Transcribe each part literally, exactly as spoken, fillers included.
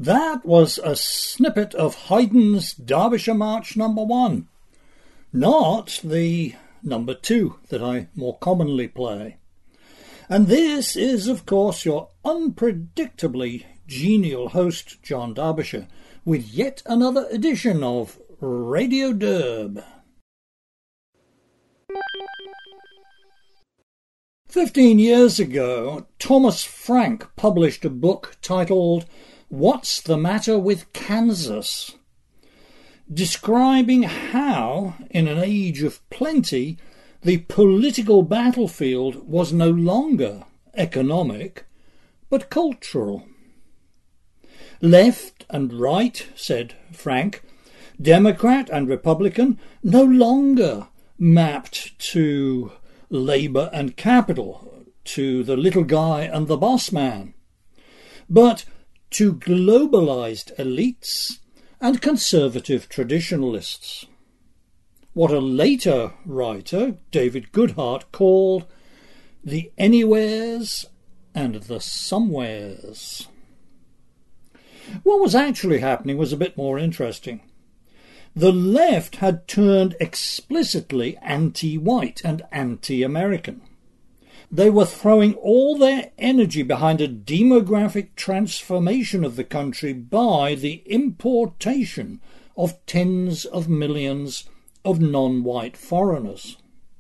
That was a snippet of Haydn's Derbyshire March number one, not the number two that I more commonly play. And this is, of course, your unpredictably genial host, John Derbyshire, with yet another edition of Radio Derb. Fifteen years ago, Thomas Frank published a book titled What's the Matter with Kansas?, describing how, in an age of plenty, the political battlefield was no longer economic, but cultural. Left and right, said Frank, Democrat and Republican, no longer mapped to labour and capital, to the little guy and the boss man, but to globalised elites and conservative traditionalists. What a later writer, David Goodhart, called the anywheres and the somewheres. What was actually happening was a bit more interesting. The left had turned explicitly anti-white and anti-American. They were throwing all their energy behind a demographic transformation of the country by the importation of tens of millions of non-white foreigners.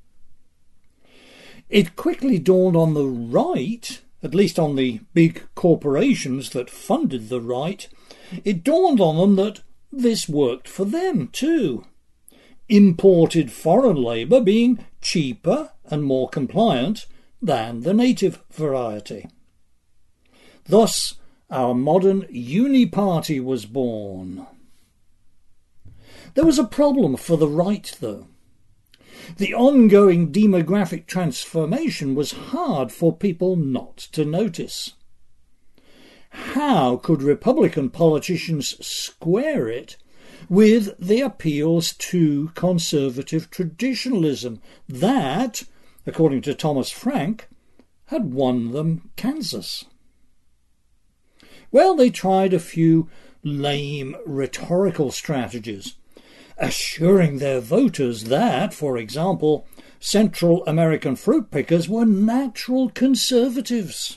It quickly dawned on the right, at least on the big corporations that funded the right, it dawned on them that this worked for them too. Imported foreign labour being cheaper and more compliant than the native variety. Thus, our modern Uni-Party was born. There was a problem for the right, though. The ongoing demographic transformation was hard for people not to notice. How could Republican politicians square it with the appeals to conservative traditionalism that, according to Thomas Frank, had won them Kansas? Well, they tried a few lame rhetorical strategies, assuring their voters that, for example, Central American fruit pickers were natural conservatives.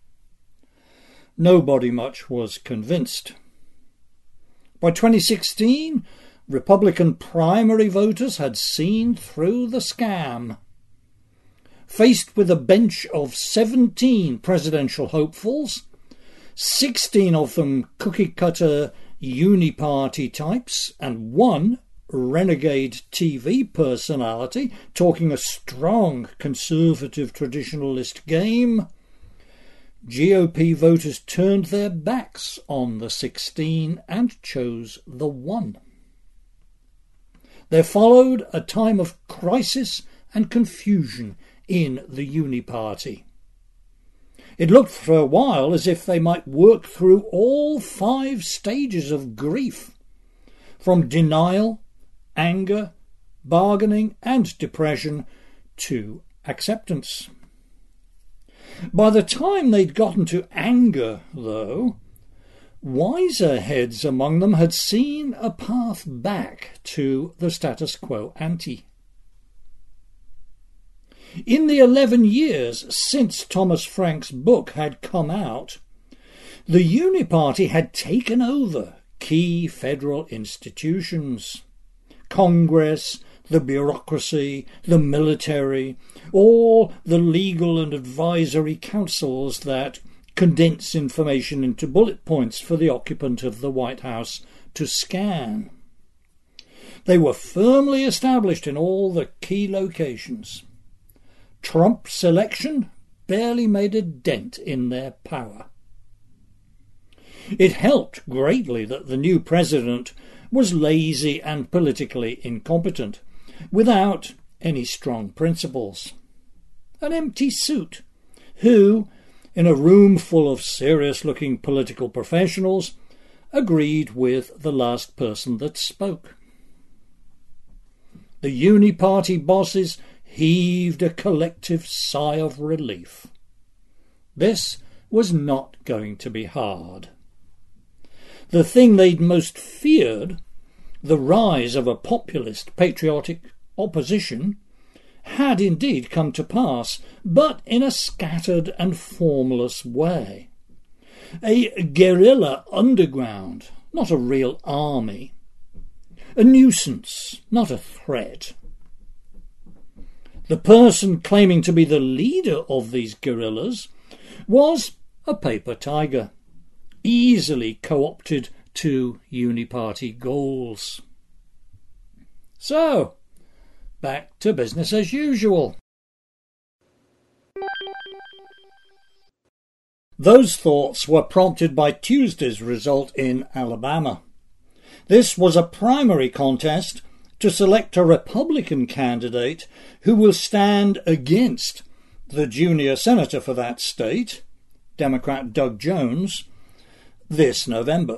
Nobody much was convinced. By twenty sixteen, Republican primary voters had seen through the scam. Faced with a bench of seventeen presidential hopefuls, sixteen of them cookie-cutter Uni-Party types, and one renegade T V personality talking a strong conservative traditionalist game, G O P voters turned their backs on the sixteen and chose the one. There followed a time of crisis and confusion in the Uni-Party. It looked for a while as if they might work through all five stages of grief, from denial, anger, bargaining and depression to acceptance. By the time they'd gotten to anger, though, wiser heads among them had seen a path back to the status quo ante. In the eleven years since Thomas Frank's book had come out, the Uni-Party had taken over key federal institutions. Congress, the bureaucracy, the military, all the legal and advisory councils that condense information into bullet points for the occupant of the White House to scan. They were firmly established in all the key locations. Trump's election barely made a dent in their power. It helped greatly that the new president was lazy and politically incompetent, without any strong principles. An empty suit, who, in a room full of serious-looking political professionals, agreed with the last person that spoke. The Uni-Party bosses heaved a collective sigh of relief. This was not going to be hard. The thing they'd most feared, the rise of a populist, patriotic opposition, had indeed come to pass, but in a scattered and formless way. A guerrilla underground, not a real army. A nuisance, not a threat. The person claiming to be the leader of these guerrillas was a paper tiger, easily co-opted to uniparty goals. So, back to business as usual. Those thoughts were prompted by Tuesday's result in Alabama. This was a primary contest to select a Republican candidate who will stand against the junior senator for that state, Democrat Doug Jones, this November.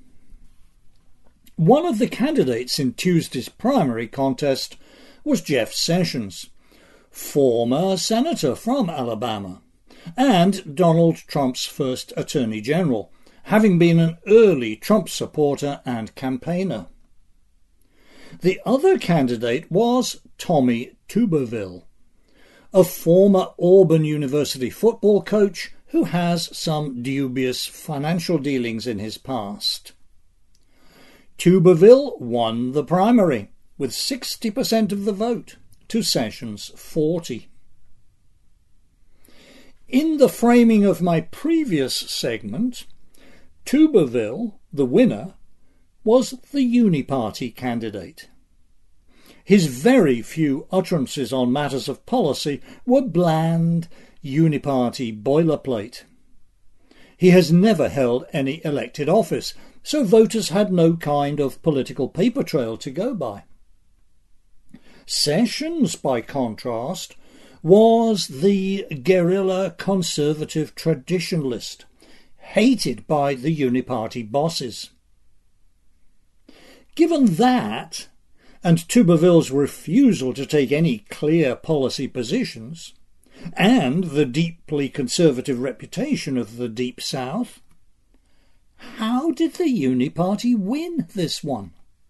One of the candidates in Tuesday's primary contest was Jeff Sessions, former senator from Alabama, and Donald Trump's first Attorney General, having been an early Trump supporter and campaigner. The other candidate was Tommy Tuberville, a former Auburn University football coach who has some dubious financial dealings in his past. Tuberville won the primary with sixty percent of the vote to Sessions' forty. In the framing of my previous segment, Tuberville, the winner, was the uniparty candidate. His very few utterances on matters of policy were bland, uniparty boilerplate. He has never held any elected office, so voters had no kind of political paper trail to go by. Sessions, by contrast, was the guerrilla conservative traditionalist, hated by the uniparty bosses. Given that, and Tuberville's refusal to take any clear policy positions, and the deeply conservative reputation of the Deep South, how did the uniparty win this one?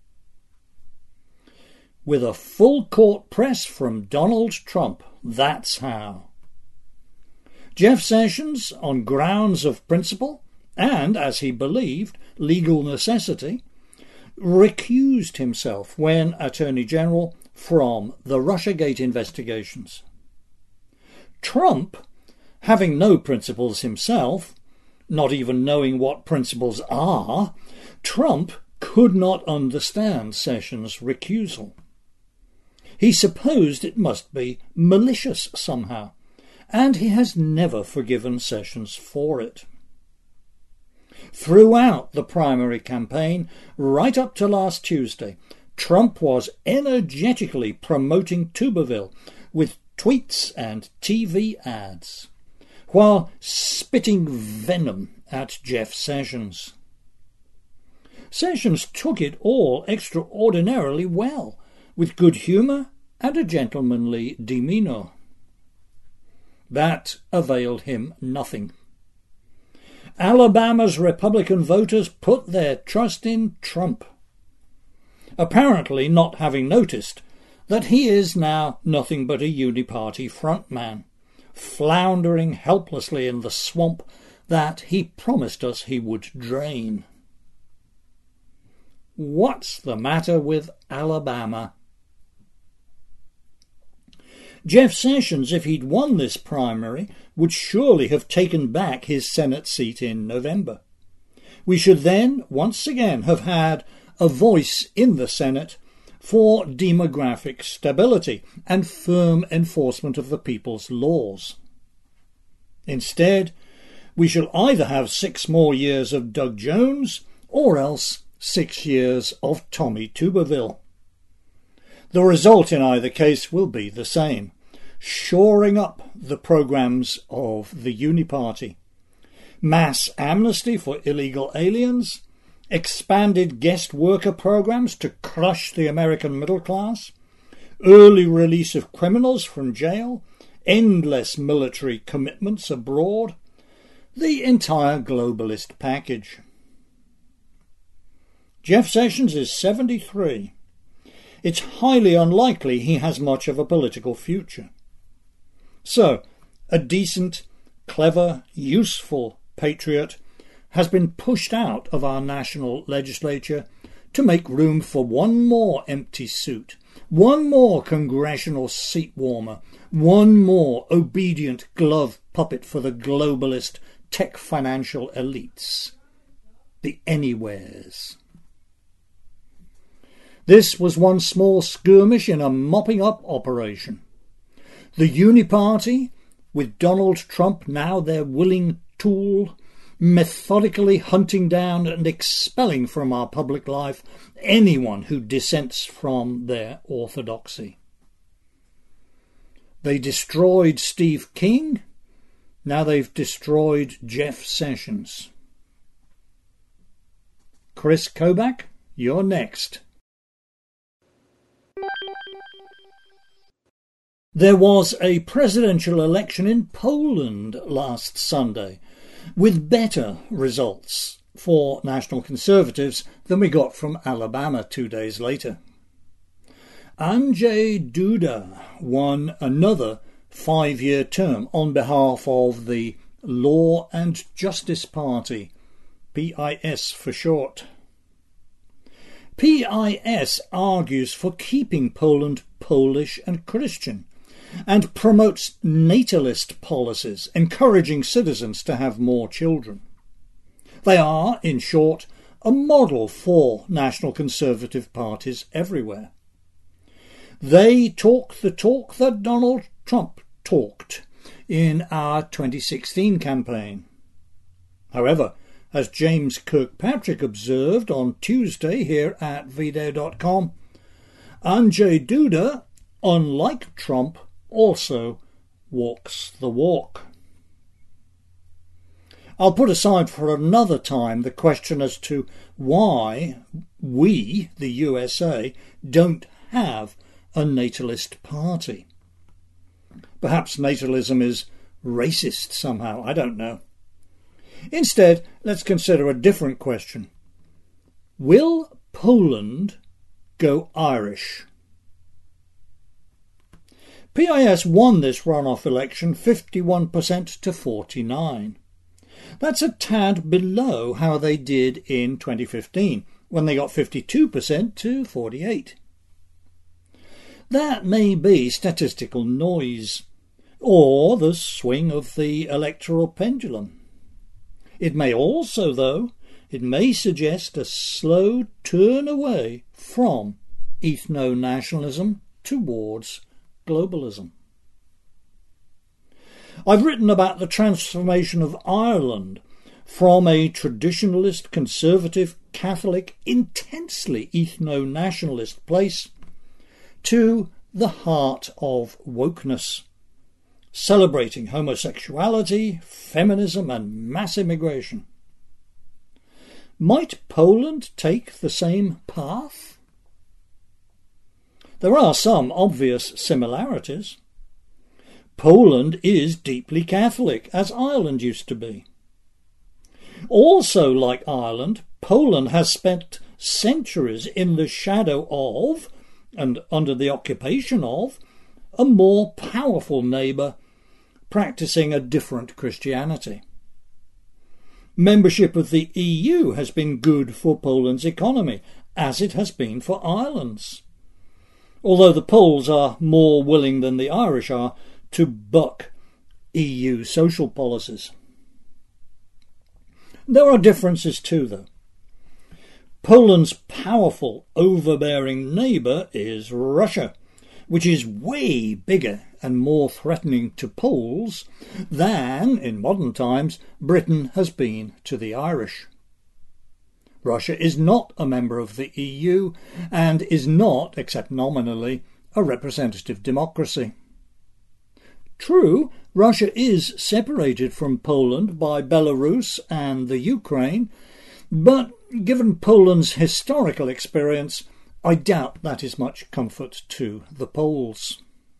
With a full court press from Donald Trump, that's how. Jeff Sessions, on grounds of principle, and, as he believed, legal necessity, recused himself when Attorney General from the Russiagate investigations. Trump, having no principles himself, not even knowing what principles are, Trump could not understand Sessions' recusal. He supposed it must be malicious somehow, and he has never forgiven Sessions for it. Throughout the primary campaign, right up to last Tuesday, Trump was energetically promoting Tuberville with tweets and T V ads, while spitting venom at Jeff Sessions. Sessions took it all extraordinarily well, with good humour and a gentlemanly demeanour. That availed him nothing. Alabama's Republican voters put their trust in Trump, apparently not having noticed that he is now nothing but a uniparty frontman, floundering helplessly in the swamp that he promised us he would drain. What's the matter with Alabama? Jeff Sessions, if he'd won this primary, would surely have taken back his Senate seat in November. We should then, once again, have had a voice in the Senate for demographic stability and firm enforcement of the people's laws. Instead, we shall either have six more years of Doug Jones or else six years of Tommy Tuberville. The result in either case will be the same: shoring up the programmes of the uniparty. Mass amnesty for illegal aliens, expanded guest worker programs to crush the American middle class, early release of criminals from jail, endless military commitments abroad, the entire globalist package. Jeff Sessions is seventy-three. It's highly unlikely he has much of a political future. So, a decent, clever, useful patriot has been pushed out of our national legislature to make room for one more empty suit, one more congressional seat warmer, one more obedient glove puppet for the globalist tech financial elites, the anywheres. This was one small skirmish in a mopping-up operation. The Uniparty, with Donald Trump now their willing tool, methodically hunting down and expelling from our public life anyone who dissents from their orthodoxy. They destroyed Steve King, now they've destroyed Jeff Sessions. Chris Kobach, you're next. There was a presidential election in Poland last Sunday, with better results for National Conservatives than we got from Alabama two days later. Andrzej Duda won another five-year term on behalf of the Law and Justice Party, P I S for short. P I S argues for keeping Poland Polish and Christian, and promotes natalist policies, encouraging citizens to have more children. They are, in short, a model for national conservative parties everywhere. They talk the talk that Donald Trump talked in our twenty sixteen campaign. However, as James Kirkpatrick observed on Tuesday here at video dot com, Andrzej Duda, unlike Trump, also walks the walk. I'll put aside for another time the question as to why we, the U S A, don't have a natalist party. Perhaps natalism is racist somehow, I don't know. Instead, let's consider a different question. Will Poland go Irish? P I S won this runoff election fifty-one percent to forty-nine. That's a tad below how they did in twenty fifteen, when they got fifty-two percent to forty-eight. That may be statistical noise, or the swing of the electoral pendulum. It may also, though, it may suggest a slow turn away from ethno-nationalism towards globalism. I've written about the transformation of Ireland from a traditionalist, conservative, Catholic, intensely ethno-nationalist place to the heart of wokeness, celebrating homosexuality, feminism and mass immigration. Might Poland take the same path? There are some obvious similarities. Poland is deeply Catholic, as Ireland used to be. Also, like Ireland, Poland has spent centuries in the shadow of, and under the occupation of, a more powerful neighbour practising a different Christianity. Membership of the E U has been good for Poland's economy, as it has been for Ireland's, although the Poles are more willing than the Irish are to buck E U social policies. There are differences too, though. Poland's powerful, overbearing neighbour is Russia, which is way bigger and more threatening to Poles than, in modern times, Britain has been to the Irish. Russia is not a member of the E U and is not, except nominally, a representative democracy. True, Russia is separated from Poland by Belarus and the Ukraine, but given Poland's historical experience, I doubt that is much comfort to the Poles.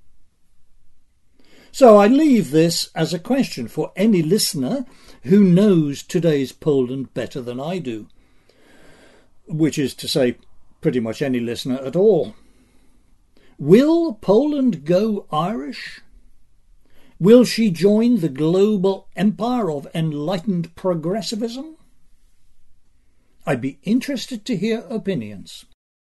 So I leave this as a question for any listener who knows today's Poland better than I do. which is to say pretty much any listener at all. Will Poland go Irish? Will she join the global empire of enlightened progressivism? I'd be interested to hear opinions.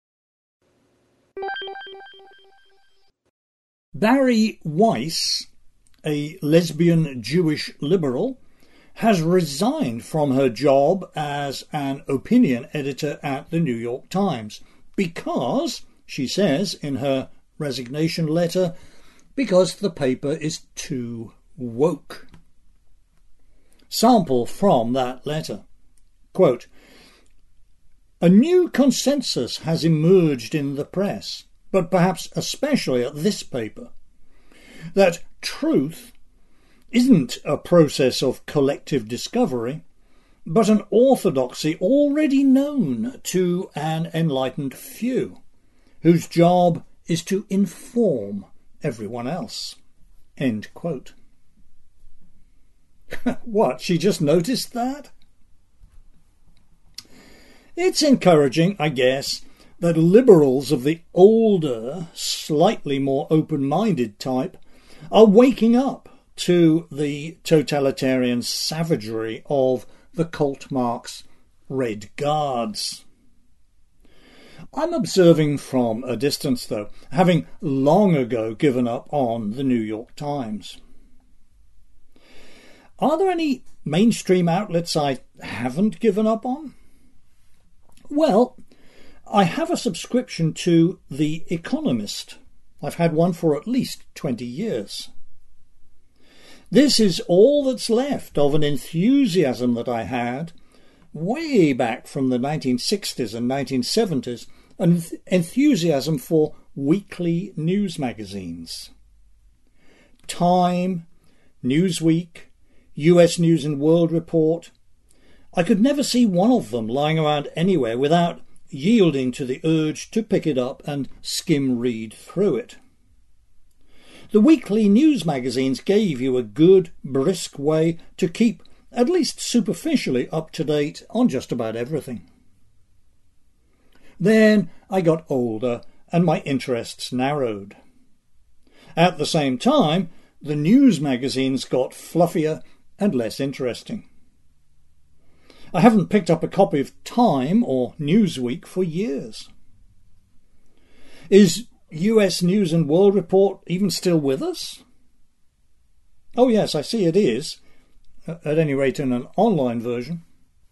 Bari Weiss, a lesbian Jewish liberal, has resigned from her job as an opinion editor at the New York Times because, she says in her resignation letter, because the paper is too woke. Sample from that letter. Quote, "A new consensus has emerged in the press, but perhaps especially at this paper, that truth isn't a process of collective discovery, but an orthodoxy already known to an enlightened few, whose job is to inform everyone else." End quote. What, she just noticed that? It's encouraging, I guess, that liberals of the older, slightly more open-minded type are waking up to the totalitarian savagery of the cult Marx Red Guards. I'm observing from a distance, though, having long ago given up on the New York Times. Are there any mainstream outlets I haven't given up on? Well, I have a subscription to The Economist. I've had one for at least twenty years. This is all that's left of an enthusiasm that I had way back from the nineteen sixties and nineteen seventies, an enthusiasm for weekly news magazines. Time, Newsweek, U S News and World Report. I could never see one of them lying around anywhere without yielding to the urge to pick it up and skim read through it. The weekly news magazines gave you a good, brisk way to keep, at least superficially, up to date on just about everything. Then I got older and my interests narrowed. At the same time, the news magazines got fluffier and less interesting. I haven't picked up a copy of Time or Newsweek for years. Is U S News and World Report even still with us? Oh yes, I see it is, at any rate in an online version.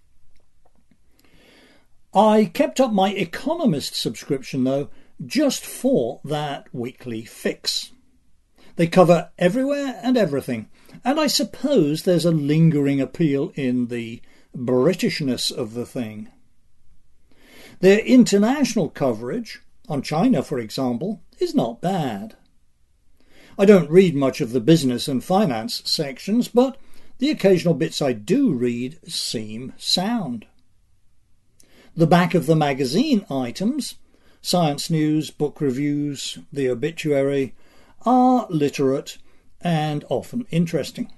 I kept up my Economist subscription, though, just for that weekly fix. They cover everywhere and everything, and I suppose there's a lingering appeal in the Britishness of the thing. Their international coverage, on China for example, is not bad. I don't read much of the business and finance sections, but the occasional bits I do read seem sound. The back of the magazine items, science news, book reviews, the obituary, are literate and often interesting.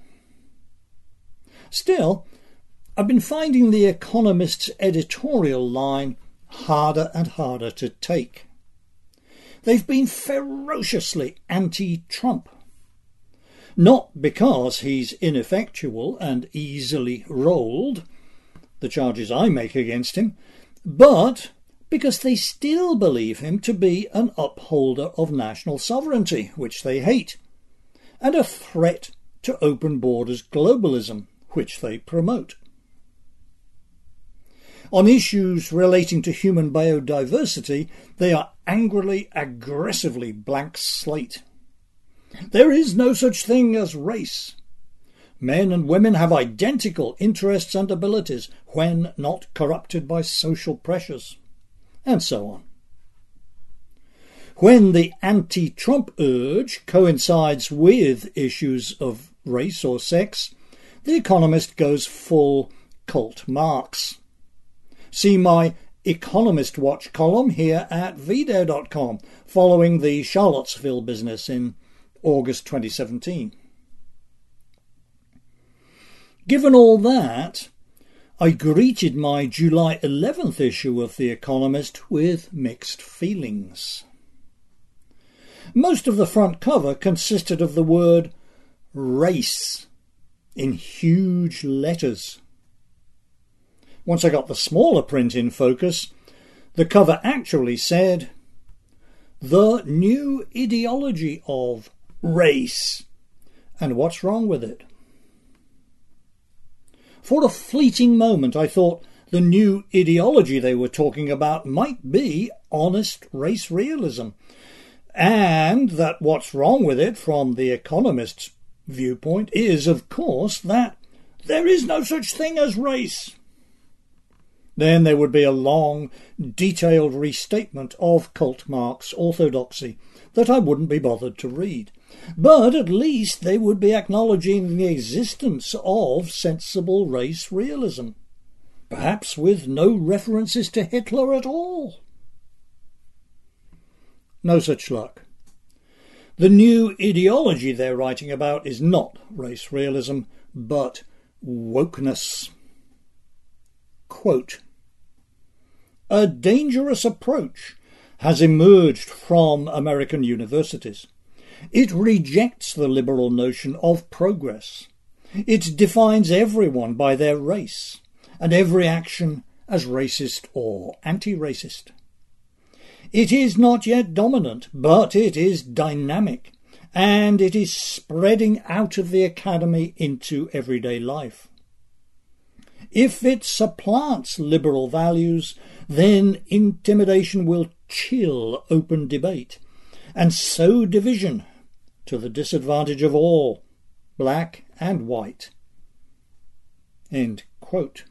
Still, I've been finding The Economist's editorial line harder and harder to take. They've been ferociously anti-Trump. Not because he's ineffectual and easily rolled, the charges I make against him, but because they still believe him to be an upholder of national sovereignty, which they hate, and a threat to open borders globalism, which they promote. On issues relating to human biodiversity, they are angrily, aggressively blank slate. There is no such thing as race. Men and women have identical interests and abilities when not corrupted by social pressures, and so on. When the anti-Trump urge coincides with issues of race or sex, The Economist goes full cult Marx. See my Economist Watch column here at v dare dot com following the Charlottesville business in August twenty seventeen. Given all that, I greeted my July eleventh issue of The Economist with mixed feelings. Most of the front cover consisted of the word race in huge letters. Once I got the smaller print in focus, the cover actually said, "The new ideology of race, and what's wrong with it?" For a fleeting moment I thought the new ideology they were talking about might be honest race realism, and that what's wrong with it from the Economist's viewpoint is, of course, that there is no such thing as race. Then there would be a long, detailed restatement of cult Marx orthodoxy that I wouldn't be bothered to read. But at least they would be acknowledging the existence of sensible race realism, perhaps with no references to Hitler at all. No such luck. The new ideology they're writing about is not race realism, but wokeness. Quote, "A dangerous approach has emerged from American universities. It rejects the liberal notion of progress. It defines everyone by their race, and every action as racist or anti-racist. It is not yet dominant, but it is dynamic, and it is spreading out of the academy into everyday life. If it supplants liberal values, then intimidation will chill open debate and sow division to the disadvantage of all, black and white." End quote.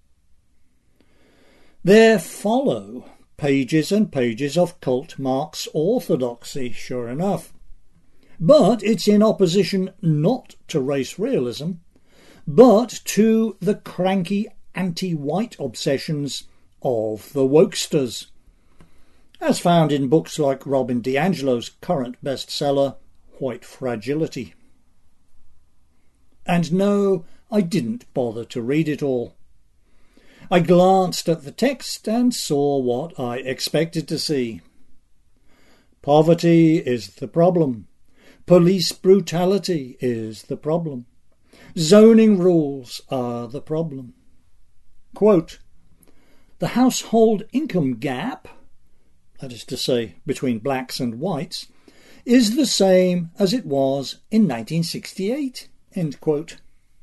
There follow pages and pages of cult Marx orthodoxy, sure enough. But it's in opposition not to race realism, but to the cranky anti-white obsessions of the wokesters, as found in books like Robin DiAngelo's current bestseller, White Fragility. And no, I didn't bother to read it all. I glanced at the text and saw what I expected to see. Poverty is the problem. Police brutality is the problem. Zoning rules are the problem. Quote, "The household income gap," that is to say, between blacks and whites, "is the same as it was in nineteen sixty-eight. End quote.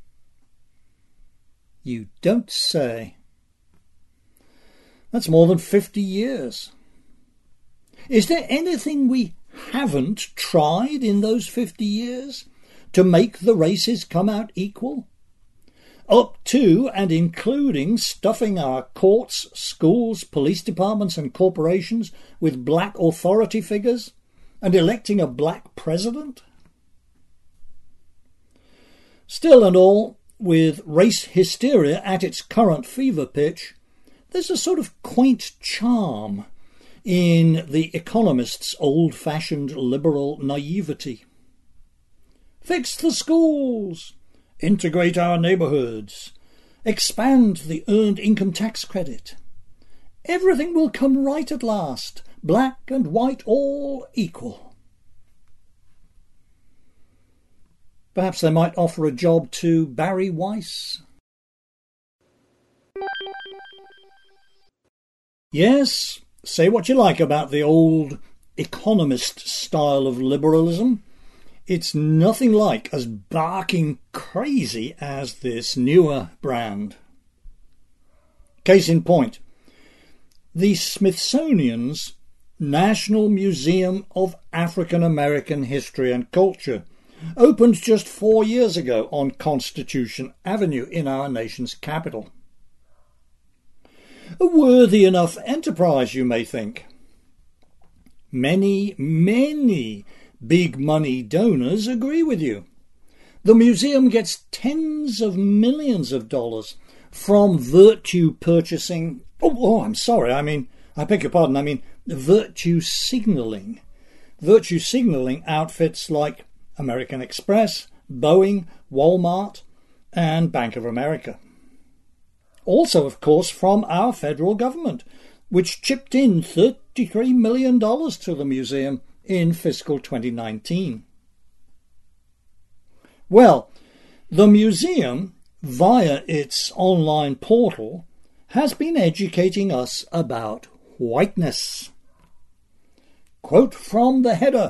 You don't say. That's more than fifty years. Is there anything we haven't tried in those fifty years to make the races come out equal? Up to and including stuffing our courts, schools, police departments and corporations with black authority figures and electing a black president? Still and all, with race hysteria at its current fever pitch, there's a sort of quaint charm in The Economist's old-fashioned liberal naivety. Fix the schools, integrate our neighbourhoods, expand the earned income tax credit. Everything will come right at last, black and white all equal. Perhaps they might offer a job to Barry Weiss. Yes, say what you like about the old Economist style of liberalism. It's nothing like as barking crazy as this newer brand. Case in point, the Smithsonian's National Museum of African American History and Culture opened just four years ago on Constitution Avenue in our nation's capital. A worthy enough enterprise, you may think. Many, many big money donors agree with you. The museum gets tens of millions of dollars from virtue purchasing. Oh, oh, I'm sorry. I mean, I beg your pardon. I mean, virtue signalling. Virtue signalling outfits like American Express, Boeing, Walmart, and Bank of America. Also, of course, from our federal government, which chipped in thirty-three million dollars to the museum in fiscal twenty nineteen. Well, the museum, via its online portal, has been educating us about whiteness. Quote from the header: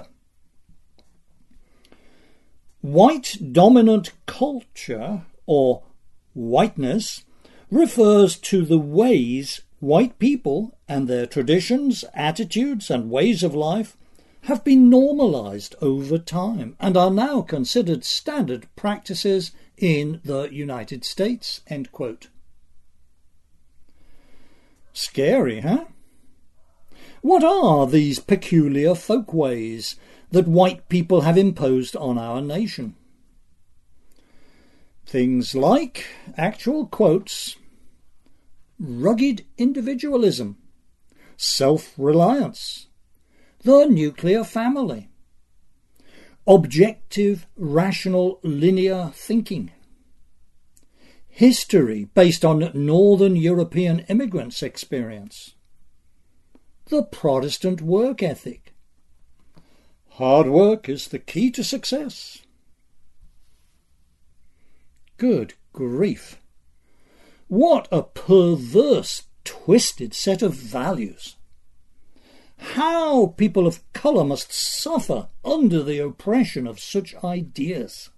"White dominant culture, or whiteness, refers to the ways white people and their traditions, attitudes and ways of life have been normalized over time and are now considered standard practices in the United States." End quote. Scary, huh? What are these peculiar folkways that white people have imposed on our nation? Things like, actual quotes, rugged individualism, self-reliance, the nuclear family, objective, rational, linear thinking, history based on Northern European immigrants' experience, the Protestant work ethic, hard work is the key to success. Good grief! What a perverse, twisted set of values! How people of colour must suffer under the oppression of such ideas.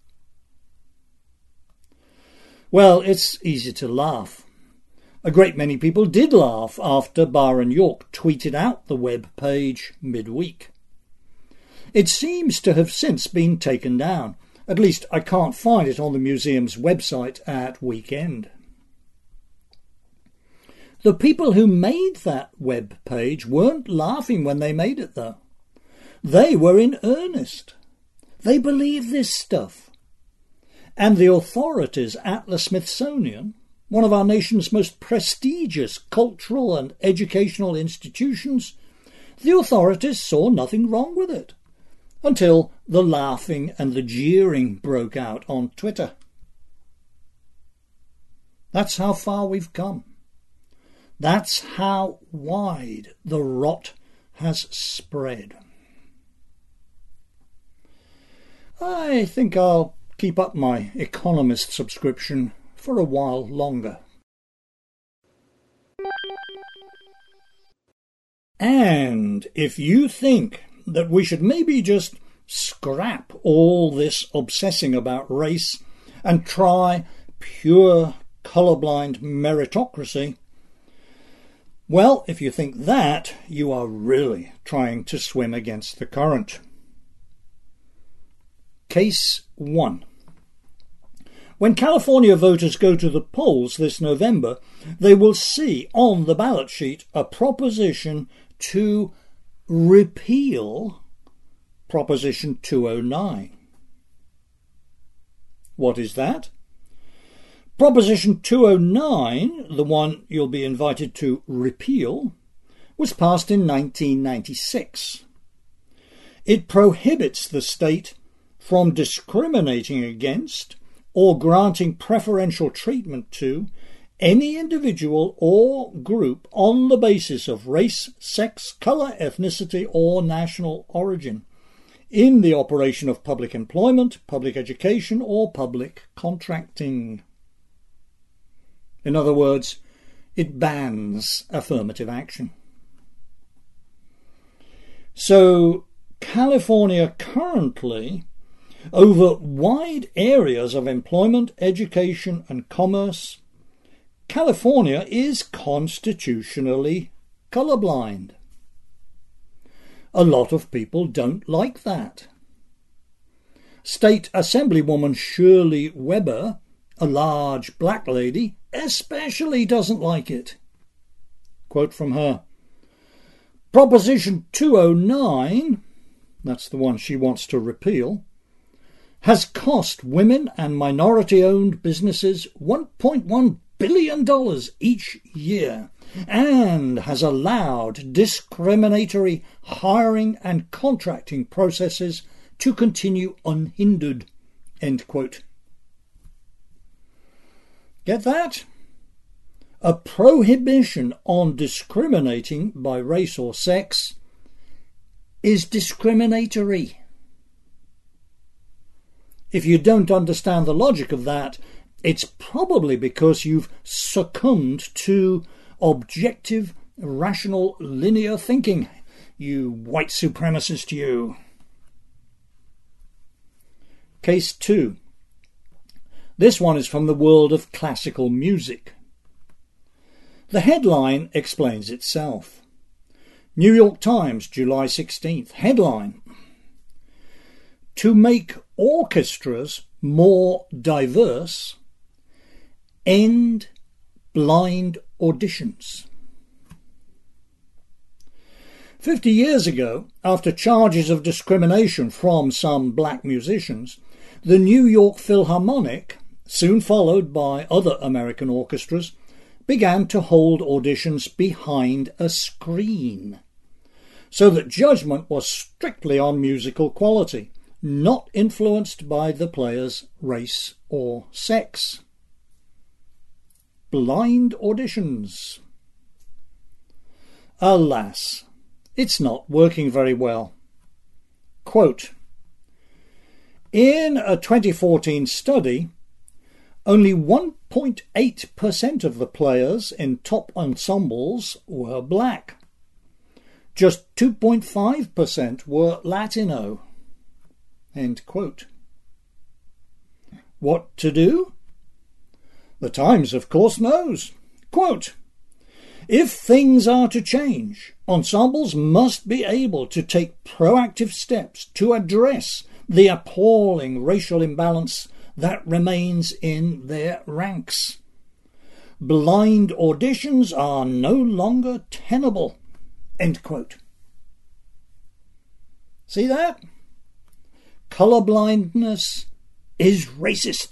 Well, it's easy to laugh. A great many people did laugh after Byron York tweeted out the web page midweek. It seems to have since been taken down. At least I can't find it on the museum's website at weekend. The people who made that web page weren't laughing when they made it, though. They were in earnest. They believe this stuff. And the authorities at the Smithsonian, one of our nation's most prestigious cultural and educational institutions, the authorities saw nothing wrong with it, until the laughing and the jeering broke out on Twitter. That's how far we've come. That's how wide the rot has spread. I think I'll keep up my Economist subscription for a while longer. And if you think that we should maybe just scrap all this obsessing about race and try pure colourblind meritocracy, well, if you think that, you are really trying to swim against the current. Case one. When California voters go to the polls this November, they will see on the ballot sheet a proposition to repeal Proposition two oh nine. What is that? Proposition two oh nine, the one you'll be invited to repeal, was passed in nineteen ninety-six. It prohibits the state from discriminating against or granting preferential treatment to any individual or group on the basis of race, sex, colour, ethnicity, or national origin in the operation of public employment, public education, or public contracting. In other words, it bans affirmative action. So, California currently, over wide areas of employment, education, and commerce, California is constitutionally colourblind. A lot of people don't like that. State Assemblywoman Shirley Weber, a large black lady, especially doesn't like it. Quote from her: Proposition two oh nine, that's the one she wants to repeal, has cost women and minority-owned businesses one point one billion dollars each year and has allowed discriminatory hiring and contracting processes to continue unhindered. End quote. Get that? a prohibition on discriminating by race or sex is discriminatory. If you don't understand the logic of that, it's probably because you've succumbed to objective, rational, linear thinking. You white supremacist, you. Case two. This one is from the world of classical music. The headline explains itself. New York Times, July sixteenth. Headline: to make orchestras more diverse, end blind auditions. Fifty years ago, after charges of discrimination from some black musicians, the New York Philharmonic, soon followed by other American orchestras, began to hold auditions behind a screen, so that judgment was strictly on musical quality, not influenced by the player's race or sex. Blind auditions. Alas, it's not working very well. Quote, in a twenty fourteen study, only one point eight percent of the players in top ensembles were black. Just two point five percent were Latino. End quote. What to do? The Times, of course, knows. Quote, if things are to change, ensembles must be able to take proactive steps to address the appalling racial imbalance that remains in their ranks. Blind auditions are no longer tenable. End quote. See that? Colourblindness is racist.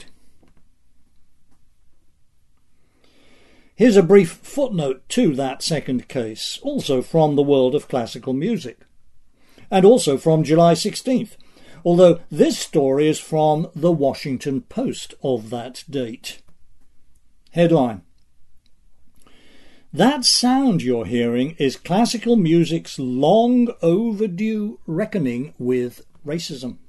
Here's a brief footnote to that second case, also from the world of classical music, and also from July sixteenth, although this story is from the Washington Post of that date. Headline: that sound you're hearing is classical music's long overdue reckoning with racism.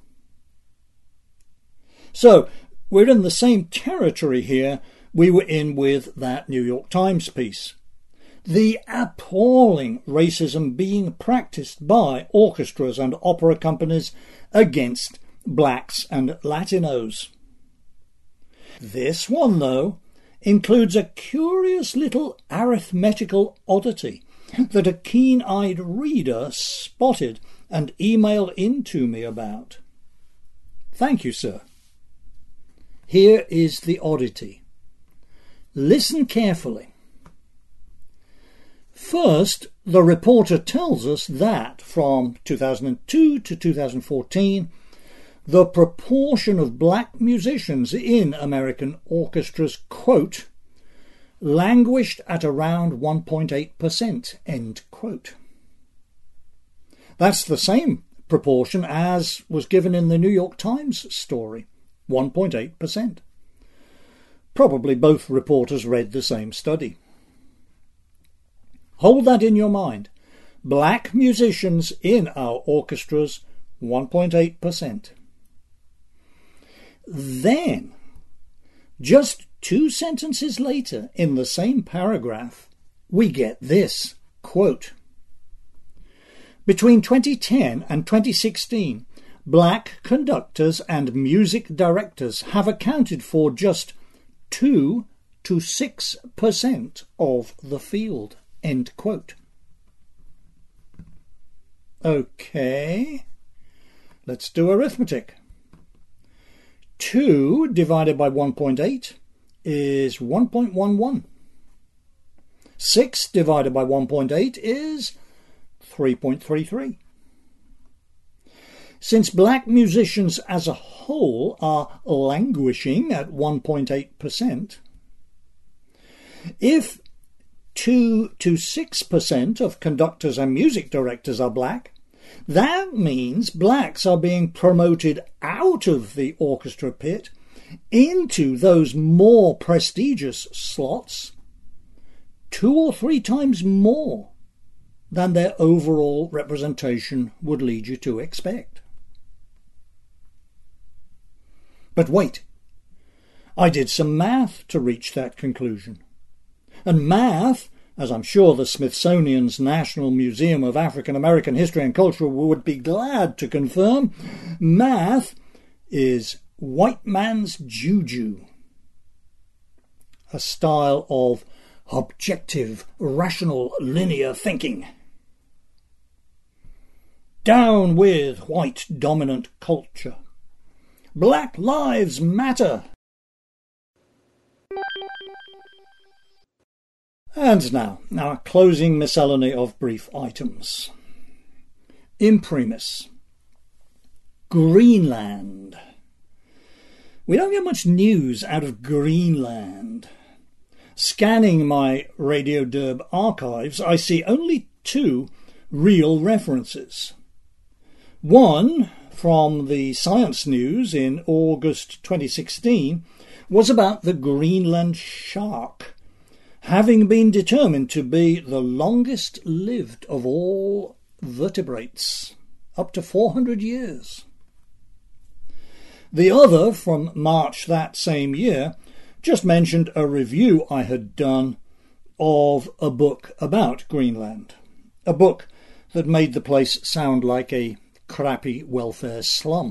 So, we're in the same territory here we were in with that New York Times piece. The appalling racism being practiced by orchestras and opera companies against blacks and Latinos. This one, though, includes a curious little arithmetical oddity that a keen-eyed reader spotted and emailed in to me about. Thank you, sir. Here is the oddity. Listen carefully. First, the reporter tells us that from two thousand two to two thousand fourteen, the proportion of black musicians in American orchestras, quote, languished at around one point eight percent, end quote. That's the same proportion as was given in the New York Times story, one point eight percent. Probably both reporters read the same study. Hold that in your mind. Black musicians in our orchestras, one point eight percent. Then, just two sentences later in the same paragraph, we get this, quote, between twenty ten and twenty sixteen, black conductors and music directors have accounted for just two to six percent of the field, end quote. Okay, let's do arithmetic. two divided by one point eight is one point one one. six divided by one point eight is three point three three. Since black musicians as a whole are languishing at one point eight percent, if two to six percent of conductors and music directors are black, that means blacks are being promoted out of the orchestra pit into those more prestigious slots, two or three times more than their overall representation would lead you to expect. But wait, I did some math to reach that conclusion. And math, as I'm sure the Smithsonian's National Museum of African American History and Culture would be glad to confirm, math is white man's juju, a style of objective, rational, linear thinking. Down with white dominant culture. Black Lives Matter. And now, our closing miscellany of brief items. Imprimis. Greenland. We don't get much news out of Greenland. Scanning my Radio Derb archives, I see only two real references. One, from the Science News in August twenty sixteen, was about the Greenland shark, having been determined to be the longest lived of all vertebrates, up to four hundred years. The other, from March that same year, just mentioned a review I had done of a book about Greenland, a book that made the place sound like a crappy welfare slum.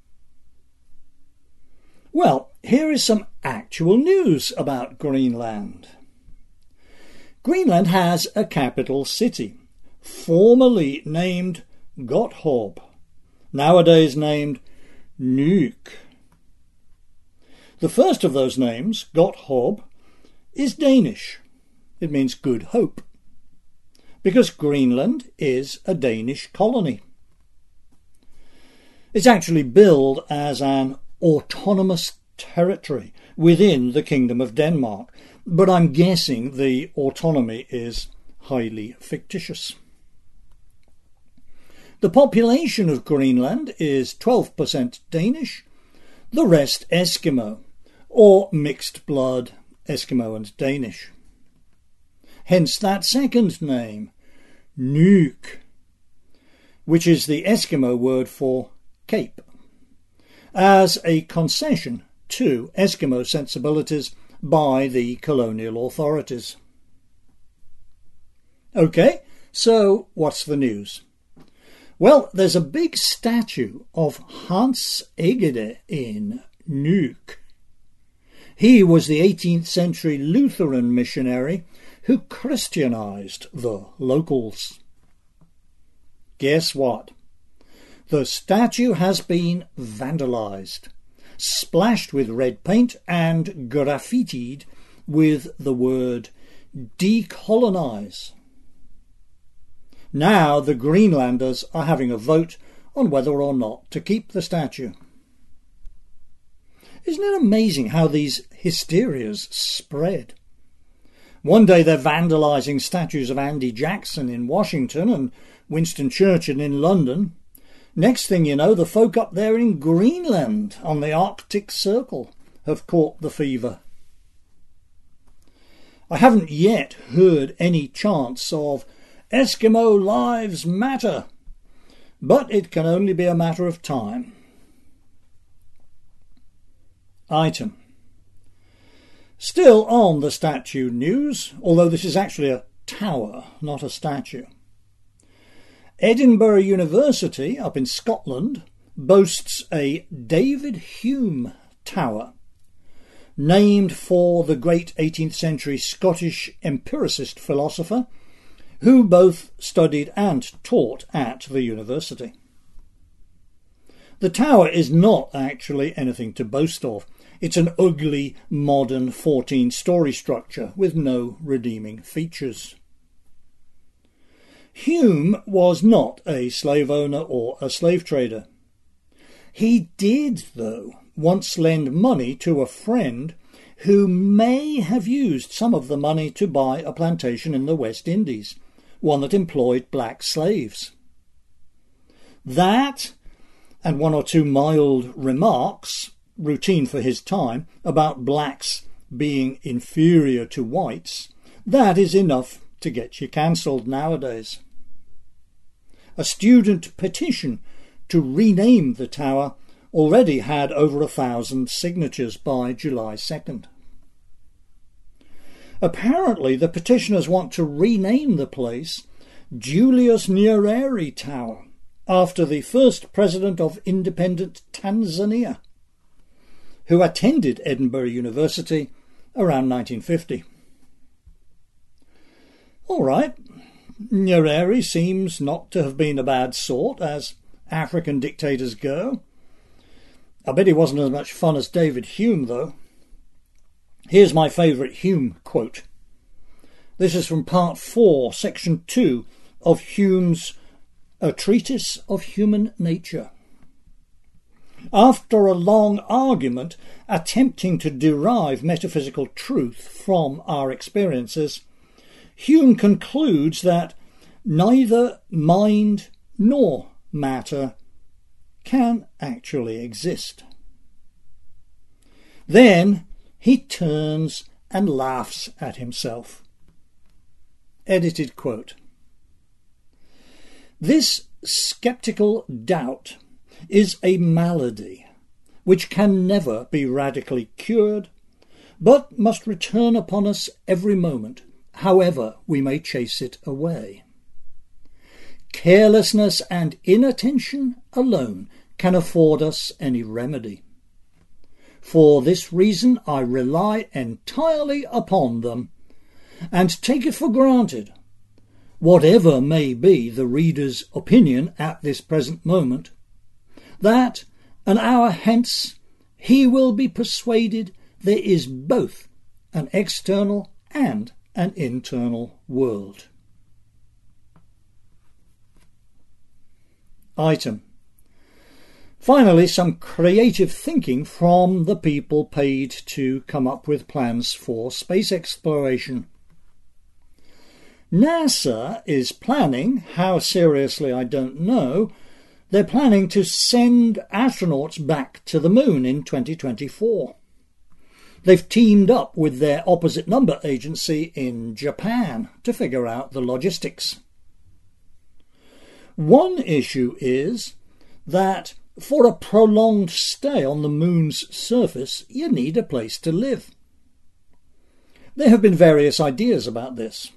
Well, here is some actual news about Greenland. Greenland has a capital city, formerly named Gotthorp, nowadays named Nuuk. The first of those names, Gotthorp, is Danish. It means good hope, because Greenland is a Danish colony. It's actually billed as an autonomous territory within the Kingdom of Denmark, but I'm guessing the autonomy is highly fictitious. The population of Greenland is twelve percent Danish, the rest Eskimo, or mixed blood Eskimo and Danish. Hence that second name, Nuuk, which is the Eskimo word for cape, as a concession to Eskimo sensibilities by the colonial authorities. Okay, so what's the news? Well, there's a big statue of Hans Egede in Nuuk. He was the eighteenth century Lutheran missionary who Christianized the locals. Guess what? The statue has been vandalized, splashed with red paint and graffitied with the word decolonize. Now the Greenlanders are having a vote on whether or not to keep the statue. Isn't it amazing how these hysterias spread? One day they're vandalising statues of Andy Jackson in Washington and Winston Churchill in London. Next thing you know, the folk up there in Greenland on the Arctic Circle have caught the fever. I haven't yet heard any chants of Eskimo Lives Matter, but it can only be a matter of time. Item. Still on the statue news, although this is actually a tower, not a statue. Edinburgh University, up in Scotland, boasts a David Hume Tower, named for the great eighteenth century Scottish empiricist philosopher who both studied and taught at the university. The tower is not actually anything to boast of. It's an ugly, modern fourteen-storey structure with no redeeming features. Hume was not a slave owner or a slave trader. He did, though, once lend money to a friend who may have used some of the money to buy a plantation in the West Indies, one that employed black slaves. That, and one or two mild remarks, routine for his time, about blacks being inferior to whites, That is enough to get you cancelled nowadays. A student petition to rename the tower already had over a thousand signatures by July second. Apparently the petitioners want to rename the place Julius Nyerere Tower, after the first president of independent Tanzania, who attended Edinburgh University around nineteen fifty. All right, Nyerere seems not to have been a bad sort, as African dictators go. I bet he wasn't as much fun as David Hume, though. Here's my favourite Hume quote. This is from part four, section two of Hume's A Treatise of Human Nature. After a long argument attempting to derive metaphysical truth from our experiences, Hume concludes that neither mind nor matter can actually exist. Then he turns and laughs at himself. Edited quote. This sceptical doubt is a malady which can never be radically cured, but must return upon us every moment, however we may chase it away. Carelessness and inattention alone can afford us any remedy. For this reason I rely entirely upon them, and take it for granted, whatever may be the reader's opinion at this present moment, that an hour hence he will be persuaded there is both an external and an internal world. Item. Finally, some creative thinking from the people paid to come up with plans for space exploration. NASA is planning, how seriously I don't know, they're planning to send astronauts back to the moon in twenty twenty-four. They've teamed up with their opposite number agency in Japan to figure out the logistics. One issue is that for a prolonged stay on the moon's surface, you need a place to live. There have been various ideas about this.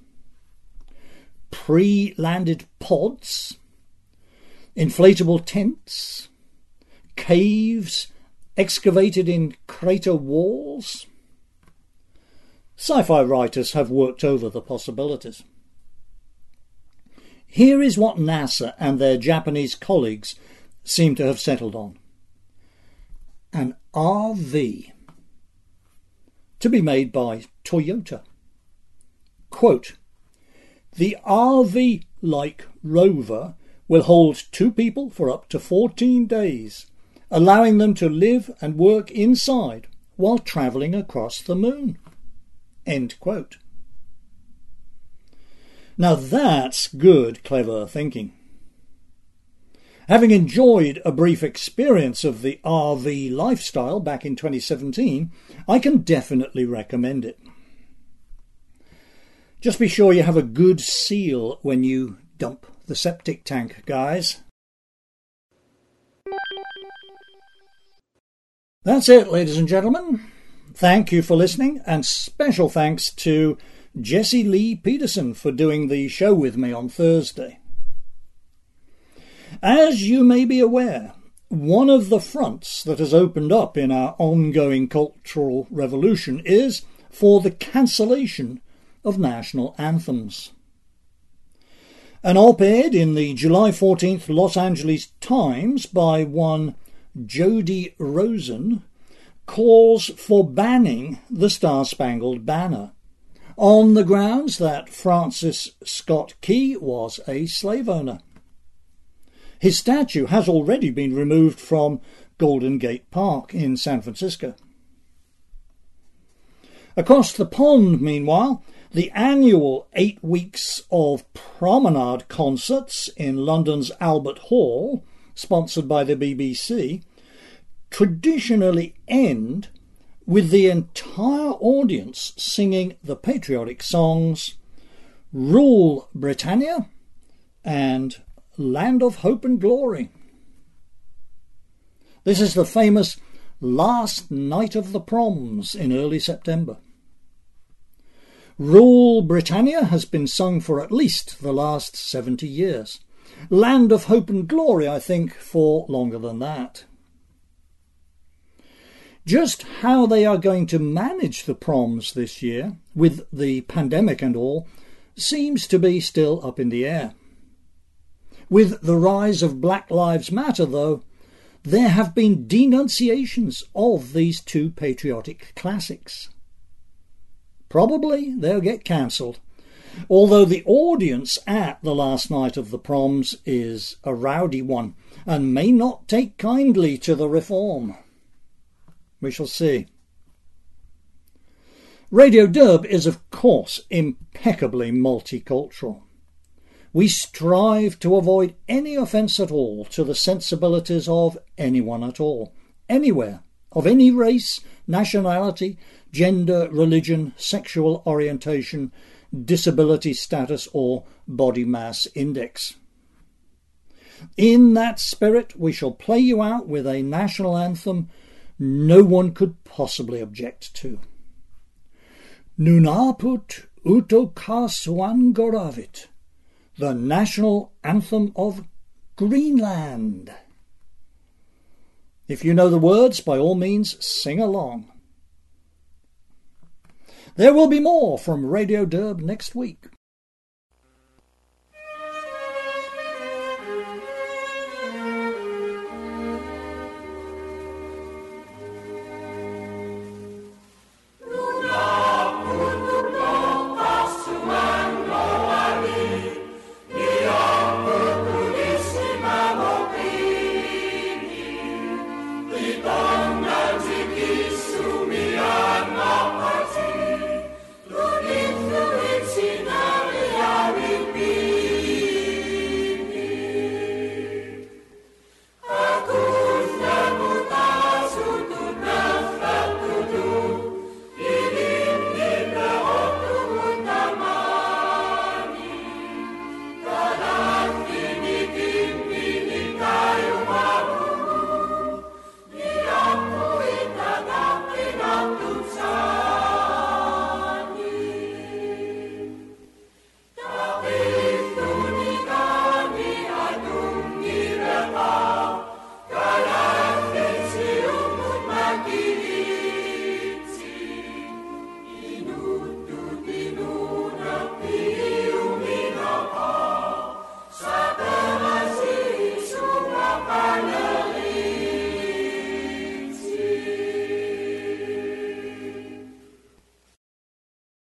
Pre-landed pods, inflatable tents, caves excavated in crater walls. Sci-fi writers have worked over the possibilities. Here is what NASA and their Japanese colleagues seem to have settled on. An R V to be made by Toyota. Quote, the R V-like rover will hold two people for up to fourteen days, allowing them to live and work inside while travelling across the moon. End quote. Now that's good, clever thinking. Having enjoyed a brief experience of the R V lifestyle back in twenty seventeen, I can definitely recommend it. Just be sure you have a good seal when you dump the septic tank, guys. That's it, ladies and gentlemen. Thank you for listening, and special thanks to Jessie Lee Peterson for doing the show with me on Thursday. As you may be aware, one of the fronts that has opened up in our ongoing cultural revolution is for the cancellation of national anthems. An op-ed in the July fourteenth Los Angeles Times by one Jody Rosen calls for banning the Star-Spangled Banner on the grounds that Francis Scott Key was a slave owner. His statue has already been removed from Golden Gate Park in San Francisco. Across the pond, meanwhile, the annual eight weeks of promenade concerts in London's Albert Hall, sponsored by the B B C, traditionally end with the entire audience singing the patriotic songs Rule Britannia and Land of Hope and Glory. This is the famous last night of the proms in early September. Rule Britannia has been sung for at least the last seventy years. Land of Hope and Glory, I think, for longer than that. Just how they are going to manage the proms this year, with the pandemic and all, seems to be still up in the air. With the rise of Black Lives Matter, though, there have been denunciations of these two patriotic classics. Probably they'll get cancelled, although the audience at the last night of the proms is a rowdy one and may not take kindly to the reform. We shall see. Radio Derb is, of course, impeccably multicultural. We strive to avoid any offence at all to the sensibilities of anyone at all, anywhere, of any race, nationality, gender, religion, sexual orientation, disability status or body mass index. In that spirit, we shall play you out with a national anthem no one could possibly object to. Nunaput Utokasuangoravit, the national anthem of Greenland. If you know the words, by all means, sing along. There will be more from Radio Derb next week.